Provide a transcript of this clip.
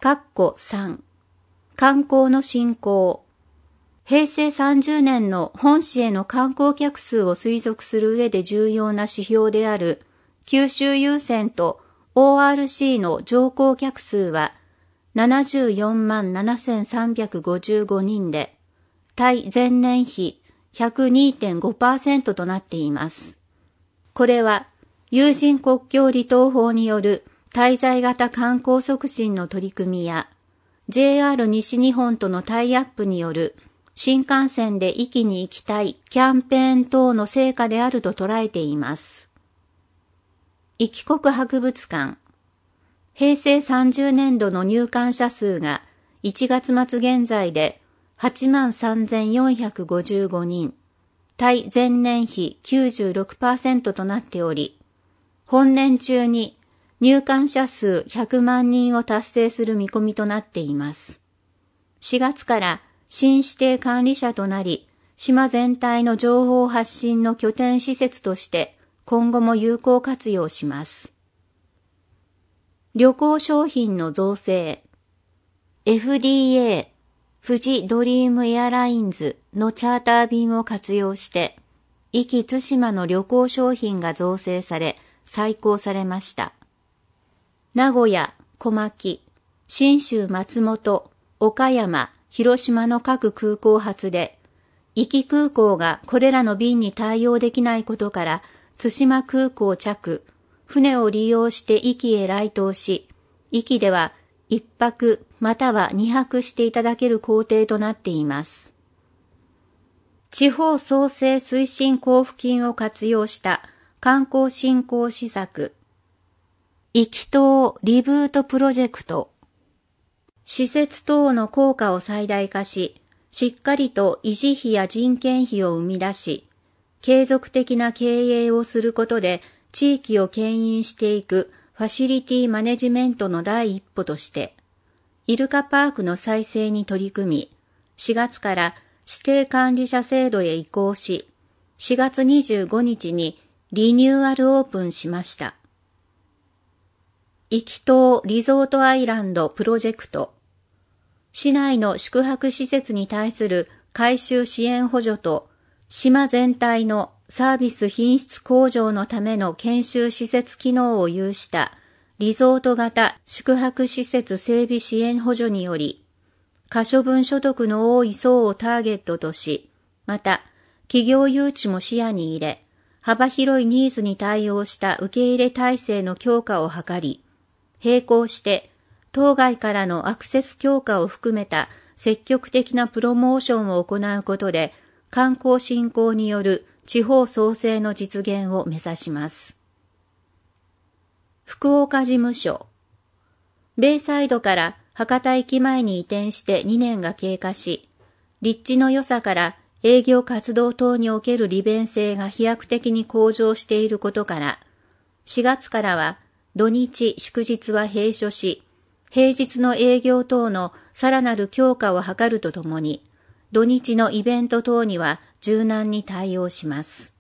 3、観光の振興。平成30年の本市への観光客数を推測する上で重要な指標である九州郵船と ORC の乗降客数は74万7355人で、対前年比 102.5% となっています。これは有人国境離島法による滞在型観光促進の取り組みや JR 西日本とのタイアップによる新幹線で壱岐に行きたいキャンペーン等の成果であると捉えています。壱岐国博物館。平成30年度の入館者数が1月末現在で83,455人、対前年比 96% となっており、本年中に入館者数100万人を達成する見込みとなっています。4月から新指定管理者となり、島全体の情報発信の拠点施設として今後も有効活用します。旅行商品の造成。FDA、富士ドリームエアラインズのチャーター便を活用して、壱岐対馬の旅行商品が造成され、再興されました。名古屋、小牧、信州松本、岡山、広島の各空港発で、壱岐空港がこれらの便に対応できないことから、対馬空港着、船を利用して壱岐へ来島し、壱岐では1泊または2泊していただける工程となっています。地方創生推進交付金を活用した観光振興施策、壱岐島リブートプロジェクト。施設等の効果を最大化し、しっかりと維持費や人件費を生み出し、継続的な経営をすることで地域を牽引していくファシリティマネジメントの第一歩として、イルカパークの再生に取り組み、4月から指定管理者制度へ移行し、4月25日にリニューアルオープンしました。壱岐島リゾートアイランドプロジェクト。市内の宿泊施設に対する改修支援補助と、島全体のサービス品質向上のための研修施設機能を有したリゾート型宿泊施設整備支援補助により、可処分所得の多い層をターゲットとし、また企業誘致も視野に入れ、幅広いニーズに対応した受け入れ体制の強化を図り、並行して当該からのアクセス強化を含めた積極的なプロモーションを行うことで、観光振興による地方創生の実現を目指します。福岡事務所。ベイサイドから博多駅前に移転して2年が経過し、立地の良さから営業活動等における利便性が飛躍的に向上していることから、4月からは土日祝日は閉所し、平日の営業等のさらなる強化を図るとともに、土日のイベント等には柔軟に対応します。